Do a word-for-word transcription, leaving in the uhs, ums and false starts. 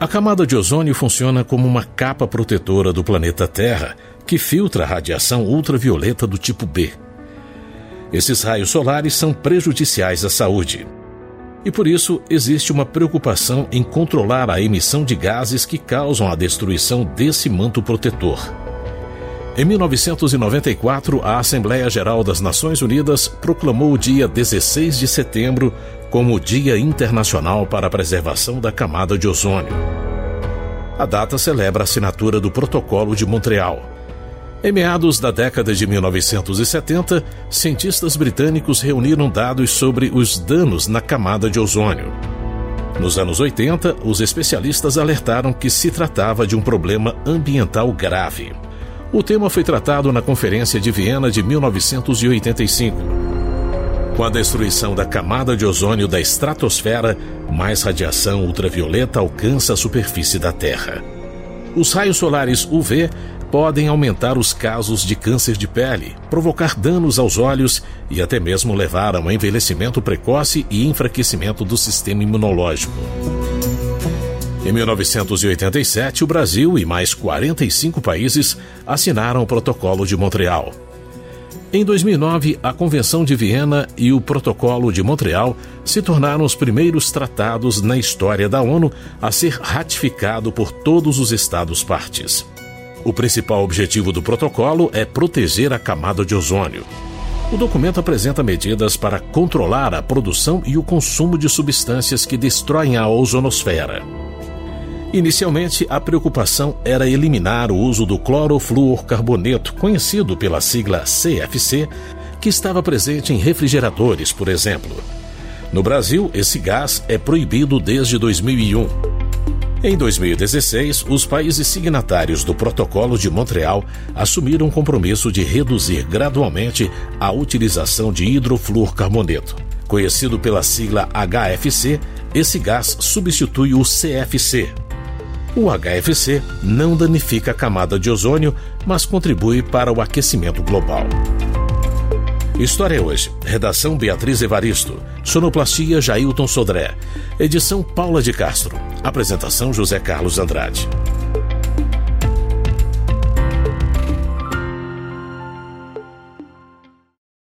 A camada de ozônio funciona como uma capa protetora do planeta Terra, que filtra a radiação ultravioleta do tipo B. Esses raios solares são prejudiciais à saúde. E por isso existe uma preocupação em controlar a emissão de gases que causam a destruição desse manto protetor. Em mil novecentos e noventa e quatro, a Assembleia Geral das Nações Unidas proclamou o dia dezesseis de setembro como o Dia Internacional para a Preservação da Camada de Ozônio. A data celebra a assinatura do Protocolo de Montreal. Em meados da década de mil novecentos e setenta, cientistas britânicos reuniram dados sobre os danos na camada de ozônio. Nos anos oitenta, os especialistas alertaram que se tratava de um problema ambiental grave. O tema foi tratado na Conferência de Viena de mil novecentos e oitenta e cinco. Com a destruição da camada de ozônio da estratosfera, mais radiação ultravioleta alcança a superfície da Terra. Os raios solares U V podem aumentar os casos de câncer de pele, provocar danos aos olhos e até mesmo levar a um envelhecimento precoce e enfraquecimento do sistema imunológico. Em mil novecentos e oitenta e sete, o Brasil e mais quarenta e cinco países assinaram o Protocolo de Montreal. Em dois mil e nove, a Convenção de Viena e o Protocolo de Montreal se tornaram os primeiros tratados na história da ONU a ser ratificado por todos os Estados-partes. O principal objetivo do protocolo é proteger a camada de ozônio. O documento apresenta medidas para controlar a produção e o consumo de substâncias que destroem a ozonosfera. Inicialmente, a preocupação era eliminar o uso do clorofluorcarboneto, conhecido pela sigla C F C, que estava presente em refrigeradores, por exemplo. No Brasil, esse gás é proibido desde dois mil e um. Em dois mil e dezesseis, os países signatários do Protocolo de Montreal assumiram o compromisso de reduzir gradualmente a utilização de hidrofluorcarboneto. Conhecido pela sigla H F C, esse gás substitui o C F C. O H F C não danifica a camada de ozônio, mas contribui para o aquecimento global. História Hoje. Redação Beatriz Evaristo. Sonoplastia Jailton Sodré. Edição Paula de Castro. Apresentação José Carlos Andrade.